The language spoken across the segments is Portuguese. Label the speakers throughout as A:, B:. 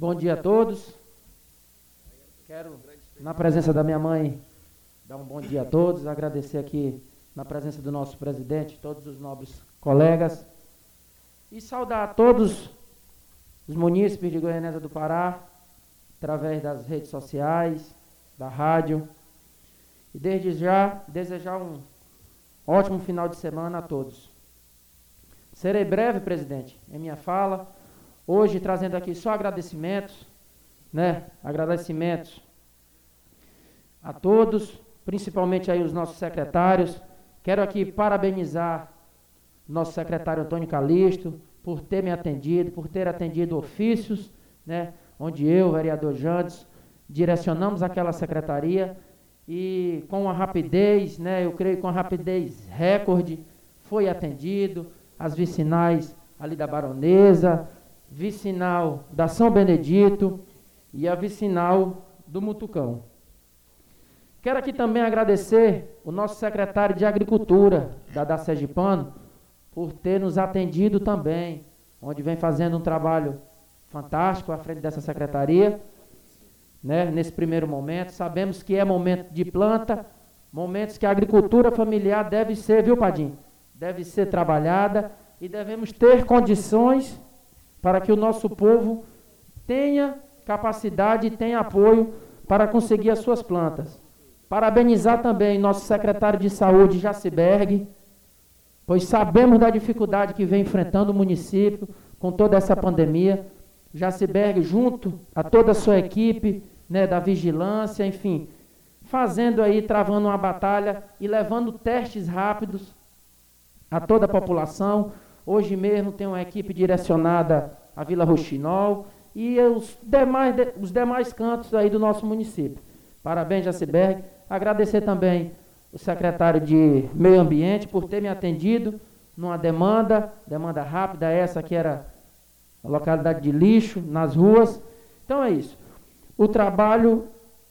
A: Bom dia a todos. Quero, na presença da minha mãe, dar um bom dia a todos, agradecer aqui na presença do nosso presidente, todos os nobres colegas, e saudar a todos os munícipes de Goianésia do Pará, através das redes sociais, da rádio, e desde já desejar um ótimo final de semana a todos. Serei breve, presidente, em minha fala, hoje trazendo aqui só agradecimentos, agradecimentos a todos, principalmente aí os nossos secretários. Quero aqui parabenizar o nosso secretário Antônio Calixto por ter me atendido, por ter atendido ofícios, onde eu, vereador Jandes, direcionamos aquela secretaria e com uma rapidez, eu creio com uma rapidez recorde, foi atendido as vicinais ali da Baronesa, vicinal da São Benedito e a vicinal do Mutucão. Quero aqui também agradecer o nosso secretário de Agricultura da Sergipano por ter nos atendido também, onde vem fazendo um trabalho fantástico à frente dessa secretaria, nesse primeiro momento. Sabemos que é momento de planta, momentos que a agricultura familiar deve ser, viu, Padim? Deve ser trabalhada e devemos ter condições para que o nosso povo tenha capacidade e tenha apoio para conseguir as suas plantas. Parabenizar também nosso secretário de Saúde, Jaciberg, pois sabemos da dificuldade que vem enfrentando o município com toda essa pandemia. Jaciberg, junto a toda a sua equipe, da vigilância, enfim, fazendo aí, travando uma batalha e levando testes rápidos a toda a população. Hoje mesmo tem uma equipe direcionada à Vila Rouxinol e os demais cantos aí do nosso município. Parabéns, Jaciberg. Agradecer também o secretário de Meio Ambiente por ter me atendido numa demanda rápida, essa que era a localidade de lixo, nas ruas. Então é isso. O trabalho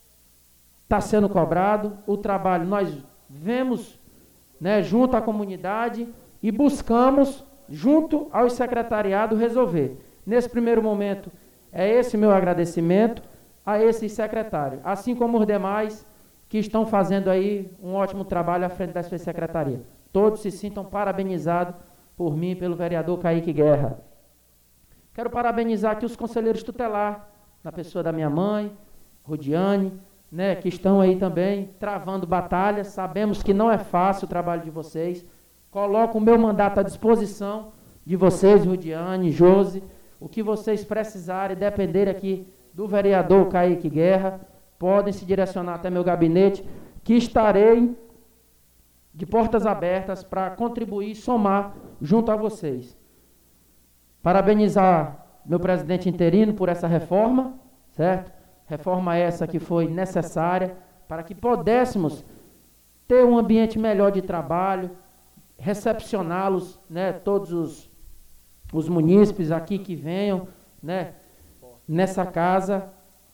A: está sendo cobrado, o trabalho nós vemos junto à comunidade e buscamos, junto ao secretariado, resolver. Nesse primeiro momento, é esse meu agradecimento a esse secretário, assim como os demais que estão fazendo aí um ótimo trabalho à frente da sua secretaria. Todos se sintam parabenizados por mim e pelo vereador Kaique Guerra. Quero parabenizar aqui os conselheiros tutelar, na pessoa da minha mãe, Rodiane, que estão aí também travando batalhas. Sabemos que não é fácil o trabalho de vocês. Coloco o meu mandato à disposição de vocês, Rodiane, Josi, o que vocês precisarem, depender aqui do vereador Kaique Guerra, podem se direcionar até meu gabinete, que estarei de portas abertas para contribuir e somar junto a vocês. Parabenizar meu presidente interino por essa reforma, certo? Reforma essa que foi necessária para que pudéssemos ter um ambiente melhor de trabalho, recepcioná-los, todos os munícipes aqui que venham, nessa casa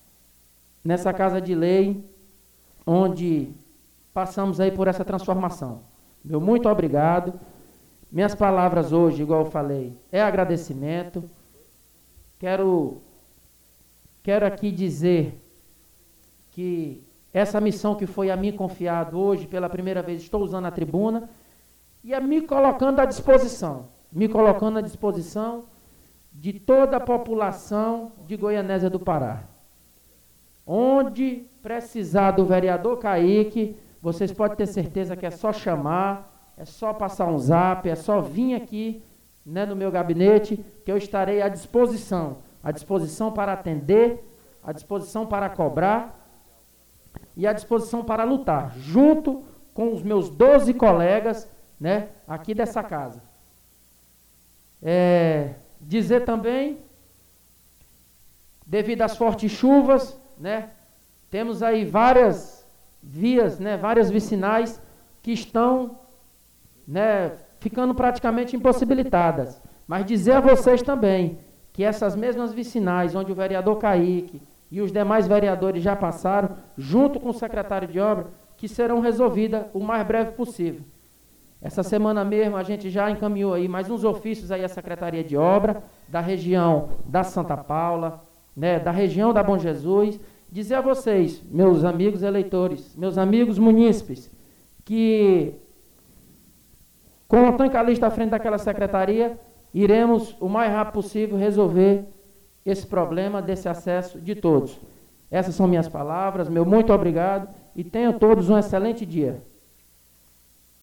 A: de lei, onde passamos aí por essa transformação. Meu muito obrigado. Minhas palavras hoje, igual eu falei, é agradecimento. Quero aqui dizer que essa missão que foi a mim confiada hoje, pela primeira vez, estou usando a tribuna, e é me colocando à disposição de toda a população de Goianésia do Pará. Onde precisar do vereador Kaique, vocês podem ter certeza que é só chamar, é só passar um zap, é só vir aqui no meu gabinete, que eu estarei à disposição para atender, à disposição para cobrar e à disposição para lutar, junto com os meus 12 colegas, aqui dessa casa. Dizer também, devido às fortes chuvas, temos aí várias vias, várias vicinais que estão ficando praticamente impossibilitadas. Mas dizer a vocês também que essas mesmas vicinais, onde o vereador Kaique e os demais vereadores já passaram, junto com o secretário de obra, que serão resolvidas o mais breve possível. Essa semana mesmo a gente já encaminhou aí mais uns ofícios aí à Secretaria de Obra, da região da Santa Paula, da região da Bom Jesus, dizer a vocês, meus amigos eleitores, meus amigos munícipes, que com o Antônio Calixto à frente daquela secretaria, iremos o mais rápido possível resolver esse problema desse acesso de todos. Essas são minhas palavras, meu muito obrigado e tenham todos um excelente dia.